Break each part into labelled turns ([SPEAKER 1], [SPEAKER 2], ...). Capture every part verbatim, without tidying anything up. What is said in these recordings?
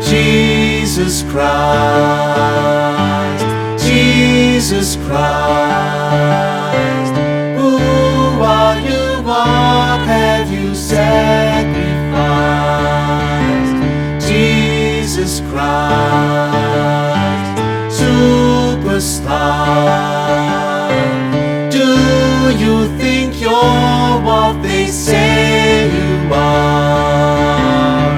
[SPEAKER 1] Jesus Christ, Jesus Christ, who are you, what have you sacrificed? Jesus Christ, superstar, do you think you're what they say you are?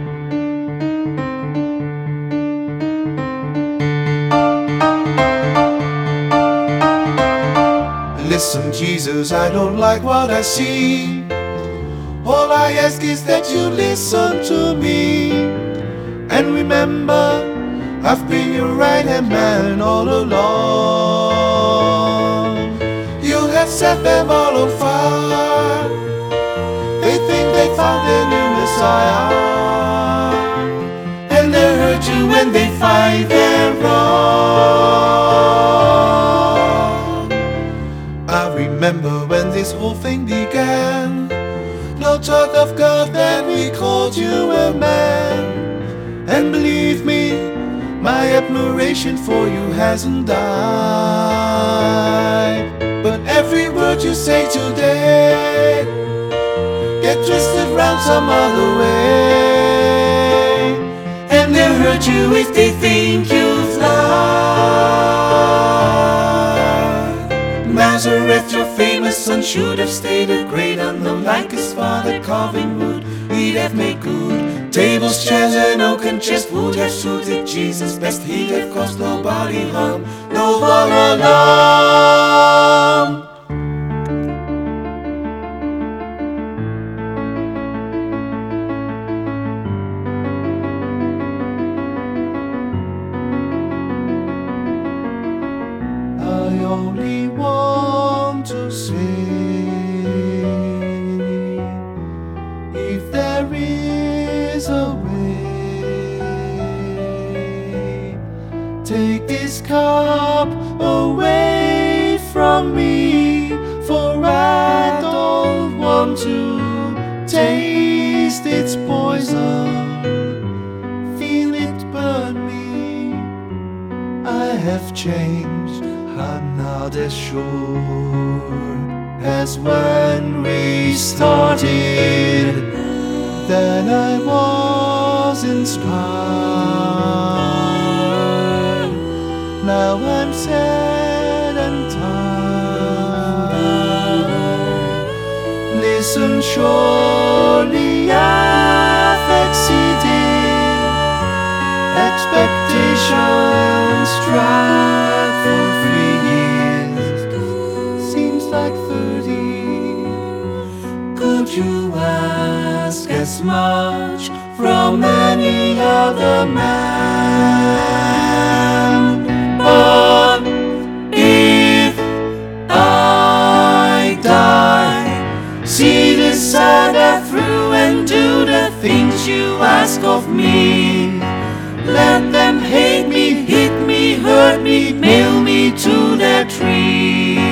[SPEAKER 1] Listen, Jesus, I don't like what I see. All I ask is that you listen to me. And remember, I've been your right-hand man all along. You have set them all on fire. They think they found their new Messiah, and they hurt you when they find them wrong. I remember when this whole thing began. No talk of God, then we called you a man. And believe me, my admiration for you hasn't died. But every word you say today get twisted round some other way, and they'll hurt you if they think you've lied. Nazareth, your famous son, should have stayed a great unknown. Like his father carving wood, he'd have made good. Tables, chairs, and oaken chest would have suited Jesus best. He'd have caused nobody harm, no one alarm. I only want to say, if there is a way, take this cup away from me, for I don't want to taste its poison, feel it burn me. I have changed, I'm not as sure as when we started that I was inspired. Now I'm sad and tired. Listen, surely I've exceeded expectations. Tried for three years, seems like thirty. Could you ask as much from any other man? But if I die, see the saga through and do the things you ask of me. Let them hate me, hit me, hurt me, nail me to their tree.